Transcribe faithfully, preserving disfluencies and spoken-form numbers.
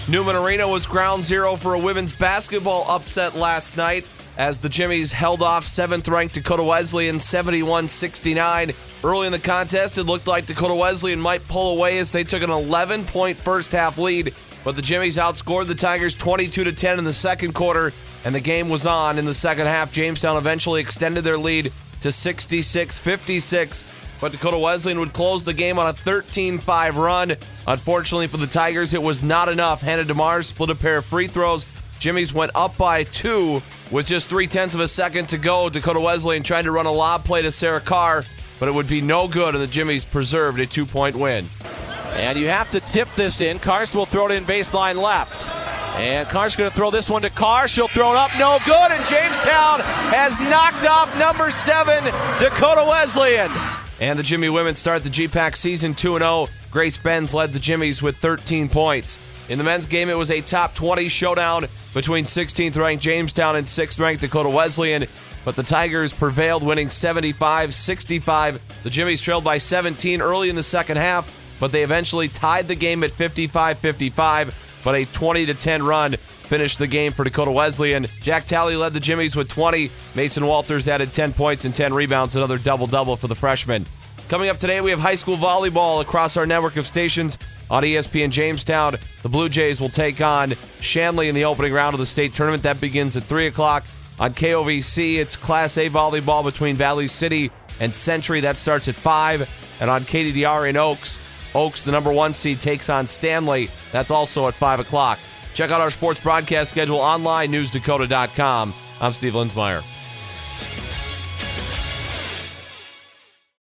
Newman Arena was ground zero for a women's basketball upset last night as the Jimmies held off seventh-ranked Dakota Wesleyan seventy-one sixty-nine. Early in the contest, it looked like Dakota Wesleyan might pull away as they took an eleven-point first-half lead, but the Jimmies outscored the Tigers twenty-two to ten in the second quarter, and the game was on in the second half. Jamestown eventually extended their lead to sixty-six fifty-six, but Dakota Wesleyan would close the game on a thirteen five run. Unfortunately for the Tigers, it was not enough. Hannah DeMar split a pair of free throws. Jimmies went up by two with just three-tenths of a second to go. Dakota Wesleyan tried to run a lob play to Sarah Carr, but it would be no good, and the Jimmies preserved a two-point win. And you have to tip this in. Karst will throw it in baseline left. And Karst going to throw this one to Carr. She'll throw it up. No good. And Jamestown has knocked off number seven, Dakota Wesleyan. And the Jimmy women start the G PAC season two and oh. Grace Benz led the Jimmies with thirteen points. In the men's game, it was a top twenty showdown between sixteenth-ranked Jamestown and sixth-ranked Dakota Wesleyan, but the Tigers prevailed, winning seventy-five sixty-five. The Jimmies trailed by seventeen early in the second half, but they eventually tied the game at fifty-five fifty-five, but a twenty to ten run finished the game for Dakota Wesleyan. Jack Talley led the Jimmies with twenty. Mason Walters added ten points and ten rebounds, another double-double for the freshman. Coming up today, we have high school volleyball across our network of stations on E S P N Jamestown. The Blue Jays will take on Shanley in the opening round of the state tournament. That begins at three o'clock. On K O V C, it's Class A volleyball between Valley City and Century. That starts at five. And on K D D R in Oaks, Oaks, the number one seed, takes on Stanley. That's also at five o'clock. Check out our sports broadcast schedule online, news dakota dot com. I'm Steve Linsmeyer.